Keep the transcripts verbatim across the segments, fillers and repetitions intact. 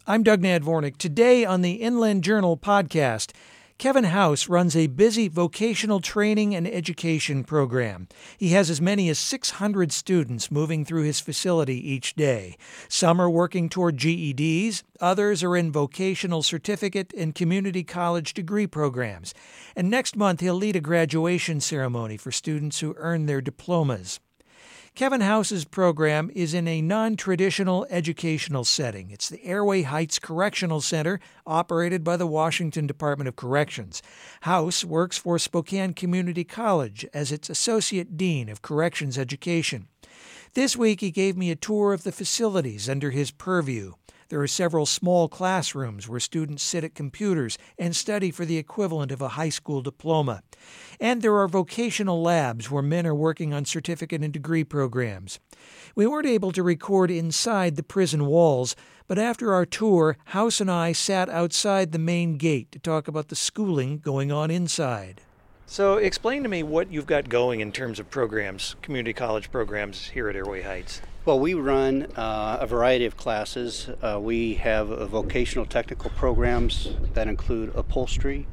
I'm Doug Nadvornik. Today on the Inland Journal podcast, Kevin House runs a busy vocational training and education program. He has as many as six hundred students moving through his facility each day. Some are working toward G E Ds, others are in vocational certificate and community college degree programs. And next month, he'll lead a graduation ceremony for students who earn their diplomas. Kevin House's program is in a non-traditional educational setting. It's the Airway Heights Correctional Center, operated by the Washington Department of Corrections. House works for Spokane Community College as its Associate Dean of Corrections Education. This week, he gave me a tour of the facilities under his purview. There are several small classrooms where students sit at computers and study for the equivalent of a high school diploma. And there are vocational labs where men are working on certificate and degree programs. We weren't able to record inside the prison walls, but after our tour, House and I sat outside the main gate to talk about the schooling going on inside. So explain to me what you've got going in terms of programs, community college programs here at Airway Heights. Well, we run uh, a variety of classes. Uh, we have uh, vocational technical programs that include upholstery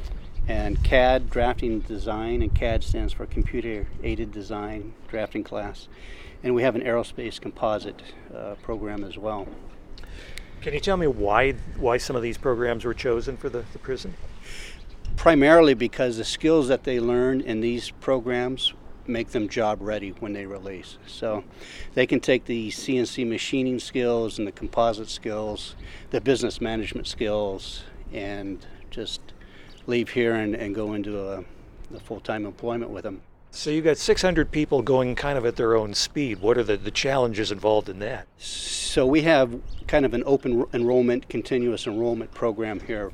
and C A D, drafting and design, and C A D stands for computer-aided design drafting class. And we have an aerospace composite uh, program as well. Can you tell me why why some of these programs were chosen for the, the prison? Primarily because the skills that they learn in these programs make them job ready when they release. So they can take the C N C machining skills and the composite skills, the business management skills, and just leave here and, and go into a, a full-time employment with them. So you've got six hundred people going kind of at their own speed. What are the, the challenges involved in that? So we have kind of an open enrollment, continuous enrollment program here.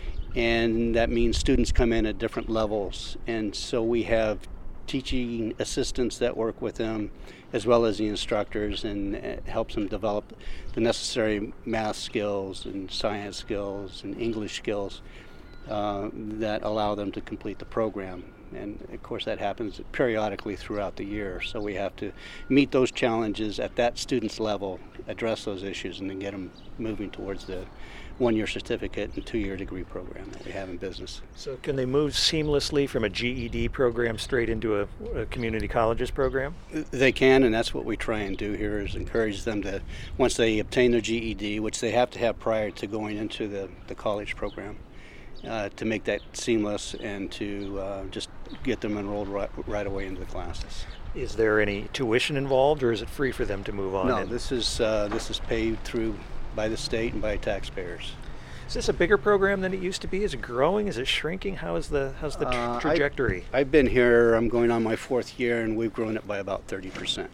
And that means students come in at different levels. And so we have teaching assistants that work with them, as well as the instructors, and it helps them develop the necessary math skills and science skills and English skills uh, that allow them to complete the program. And of course that happens periodically throughout the year, so we have to meet those challenges at that student's level, address those issues, and then get them moving towards the one-year certificate and two-year degree program that we have in business. So can they move seamlessly from a G E D program straight into a, a community colleges program? They can, and that's what we try and do here, is encourage them to, once they obtain their G E D, which they have to have prior to going into the, the college program, uh, to make that seamless and to uh, just get them enrolled right, right away into the classes. Is there any tuition involved, or is it free for them to move on? No, and... this is uh, this is paid through by the state and by taxpayers. Is this a bigger program than it used to be? Is it growing? Is it shrinking? How is the how's the tra- uh, trajectory? I, I've been here, I'm going on my fourth year, and we've grown it by about thirty percent.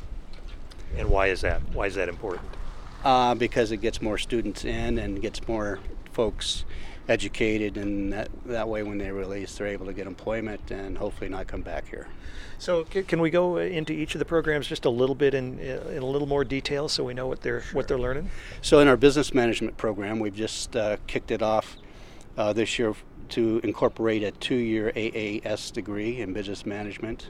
And why is that? Why is that important? Uh, because it gets more students in and gets more folks educated, and that, that way when they release, they're able to get employment and hopefully not come back here. So c- can we go into each of the programs just a little bit in in a little more detail so we know what they're Sure. what they're learning? So in our business management program, we've just uh, kicked it off uh, this year to incorporate a two-year A A S degree in business management.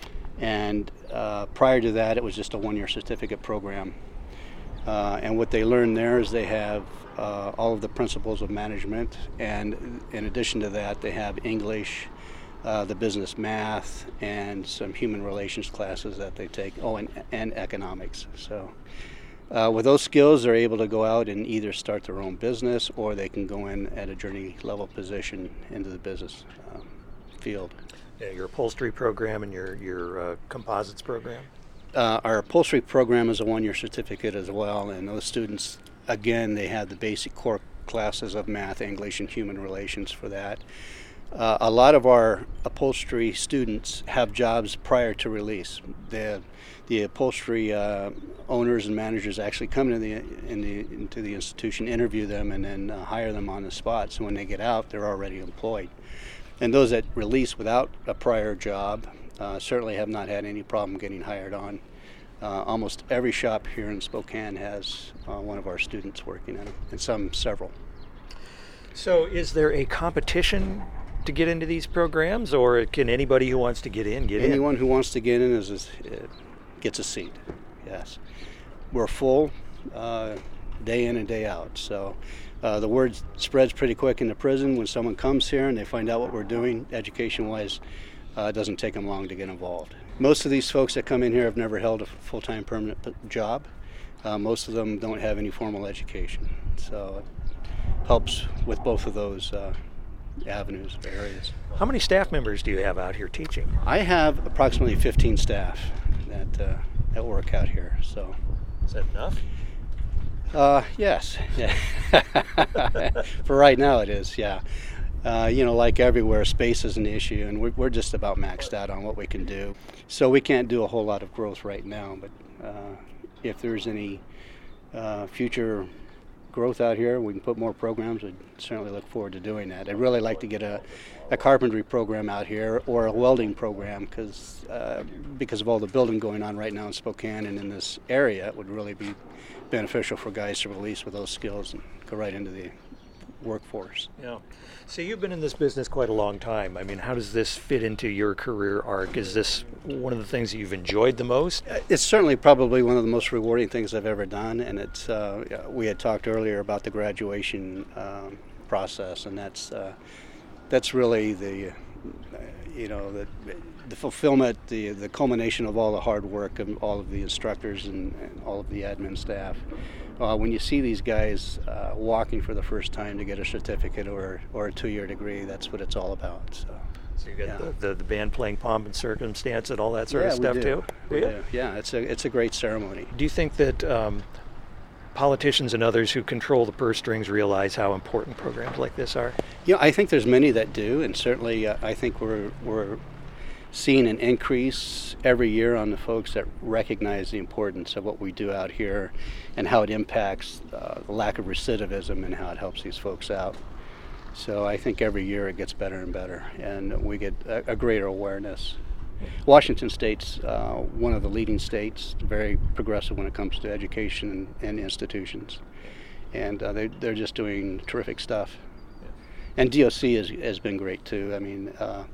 And uh, prior to that, it was just a one-year certificate program. Uh, and what they learn there is they have uh, all of the principles of management, and in addition to that, they have English, uh, the business math, and some human relations classes that they take, oh, and, and economics. So uh, with those skills, they're able to go out and either start their own business, or they can go in at a journey level position into the business um, field. Yeah, your upholstery program and your, your uh, composites program? Uh, our upholstery program is a one-year certificate as well, and those students, again, they have the basic core classes of math, English, and human relations for that. Uh, a lot of our upholstery students have jobs prior to release. The, the upholstery uh, owners and managers actually come into the, in the, into the institution, interview them, and then uh, hire them on the spot. So when they get out, they're already employed. And those that release without a prior job uh, certainly have not had any problem getting hired on. Uh, almost every shop here in Spokane has uh, one of our students working in it, and some several. So is there a competition to get into these programs, or can anybody who wants to get in get Anyone in? Anyone who wants to get in is, is uh, gets a seat, yes. We're full. Uh, day in and day out. So uh, the word spreads pretty quick in the prison. When someone comes here and they find out what we're doing education-wise, uh, it doesn't take them long to get involved. Most of these folks that come in here have never held a full-time permanent job. Uh, most of them don't have any formal education. So it helps with both of those uh, avenues or areas. How many staff members do you have out here teaching? I have approximately fifteen staff that, uh, that work out here. So is that enough? Uh, yes. Yeah. For right now it is, yeah. Uh, you know, like everywhere, space is an issue, and we're, we're just about maxed out on what we can do. So we can't do a whole lot of growth right now, but uh, if there's any uh, future growth out here, we can put more programs, we'd certainly look forward to doing that. I'd really like to get a, a carpentry program out here or a welding program because uh, because of all the building going on right now in Spokane and in this area, it would really be beneficial for guys to release with those skills and go right into the workforce. Yeah. So you've been in this business quite a long time. I mean, how does this fit into your career arc? Is this one of the things that you've enjoyed the most? It's certainly probably one of the most rewarding things I've ever done, and it's uh, we had talked earlier about the graduation um, process, and that's uh, that's really the uh, you know the the fulfillment, the the culmination of all the hard work of all of the instructors and, and all of the admin staff. Uh, when you see these guys uh, walking for the first time to get a certificate or or a two-year degree, that's what it's all about. So, so you got yeah. the, the the band playing Pomp and Circumstance and all that sort yeah, of stuff we do. too. We do. do. Yeah, it's a it's a great ceremony. Do you think that um, politicians and others who control the purse strings realize how important programs like this are? Yeah, I think there's many that do, and certainly uh, I think we're we're seeing an increase every year on the folks that recognize the importance of what we do out here and how it impacts uh, the lack of recidivism and how it helps these folks out. So I think every year it gets better and better, and we get a, a greater awareness. Washington State's uh, one of the leading states, very progressive when it comes to education and, and institutions, and uh, they, they're just doing terrific stuff. And D O C has, has been great too. I mean, uh,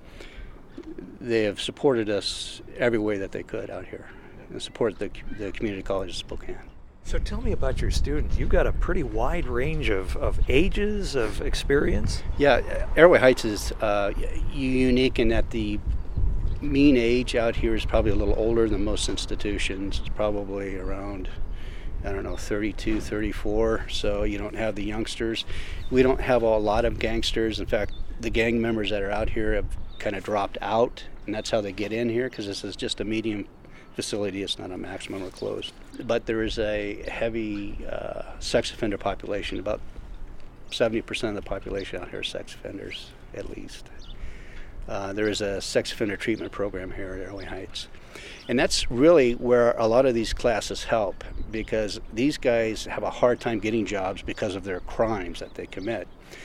they have supported us every way that they could out here and support the, the community college of Spokane. So tell me about your students. You've got a pretty wide range of, of ages, of experience. Yeah, Airway Heights is uh, unique in that the mean age out here is probably a little older than most institutions. It's probably around, I don't know, thirty-two, thirty-four, so you don't have the youngsters. We don't have a lot of gangsters. In fact, the gang members that are out here have kind of dropped out, and that's how they get in here, because this is just a medium facility. It's not a maximum or closed. But there is a heavy uh, sex offender population. About seventy percent of the population out here are sex offenders, at least. Uh, there is a sex offender treatment program here at Airway Heights. And that's really where a lot of these classes help, because these guys have a hard time getting jobs because of their crimes that they commit.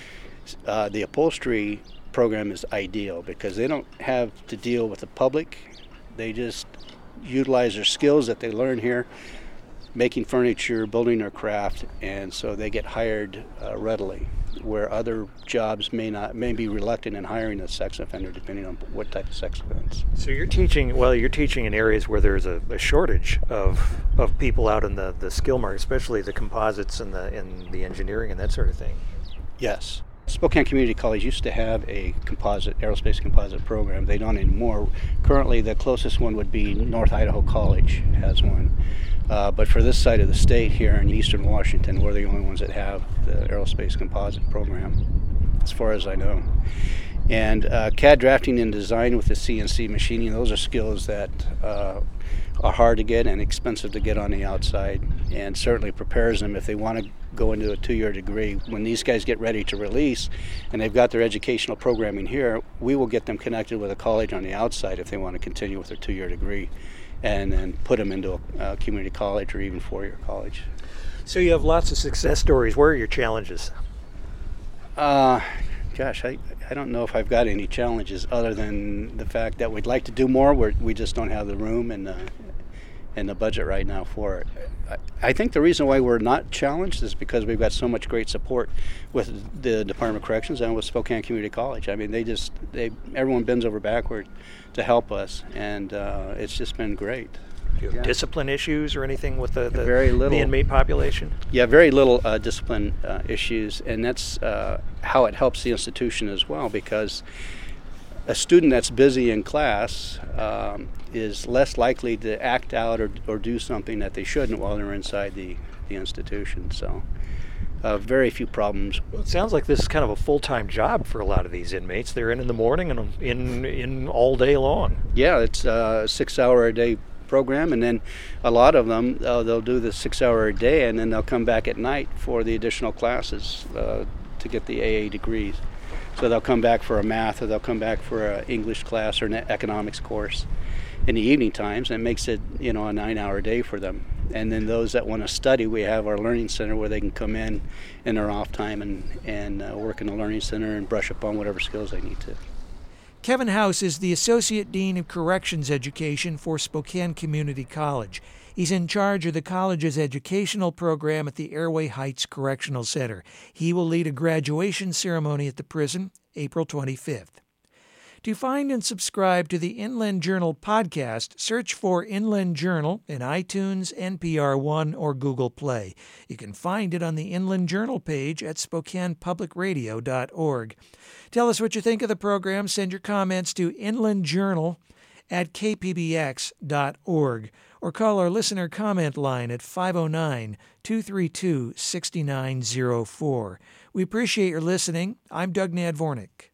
Uh, the upholstery program is ideal because they don't have to deal with the public. They just utilize their skills that they learn here, making furniture, building their craft, and so they get hired uh, readily, where other jobs may not may be reluctant in hiring a sex offender depending on what type of sex offense. So you're teaching, well, you're teaching in areas where there's a, a shortage of of people out in the, the skill market, especially the composites and the and the engineering and that sort of thing. Yes. Spokane Community College used to have a composite, aerospace composite program. They don't anymore. Currently, the closest one would be North Idaho College has one. Uh, but for this side of the state here in eastern Washington, we're the only ones that have the aerospace composite program, as far as I know. And uh, C A D drafting and design with the C N C machining, those are skills that uh, are hard to get and expensive to get on the outside, and certainly prepares them if they want to go into a two-year degree. When these guys get ready to release and they've got their educational programming here, we will get them connected with a college on the outside if they want to continue with their two-year degree, and then put them into a, a community college or even four-year college. So you have lots of success stories. Where are your challenges? Uh, gosh, I, I don't know if I've got any challenges other than the fact that we'd like to do more. We're, we just don't have the room and the, and the budget right now for it. I, I think the reason why we're not challenged is because we've got so much great support with the Department of Corrections and with Spokane Community College. I mean, they just, they everyone bends over backward to help us, and uh, it's just been great. Do you have Yeah. discipline issues or anything with the, the, Very little. the inmate population? Yeah, very little uh, discipline uh, issues, and that's uh, how it helps the institution as well, because a student that's busy in class um, is less likely to act out or, or do something that they shouldn't while they're inside the, the institution. So uh, very few problems. Well, it sounds like this is kind of a full-time job for a lot of these inmates. They're in in the morning and in in all day long. Yeah, it's a six-hour-a-day program, and then a lot of them, uh, they'll do the six-hour a day, and then they'll come back at night for the additional classes uh, to get the A A degrees. So they'll come back for a math, or they'll come back for an English class or an economics course in the evening times, and it makes it, you know, a nine-hour day for them. And then those that want to study, we have our learning center where they can come in in their off time and, and uh, work in the learning center and brush up on whatever skills they need to. Kevin House is the Associate Dean of Corrections Education for Spokane Community College. He's in charge of the college's educational program at the Airway Heights Correctional Center. He will lead a graduation ceremony at the prison April twenty-fifth. To find and subscribe to the Inland Journal podcast, search for Inland Journal in iTunes, N P R One, or Google Play. You can find it on the Inland Journal page at spokane public radio dot org. Tell us what you think of the program. Send your comments to inlandjournal at k p b x dot org or call our listener comment line at five oh nine, two three two, six nine oh four. We appreciate your listening. I'm Doug Nadvornik.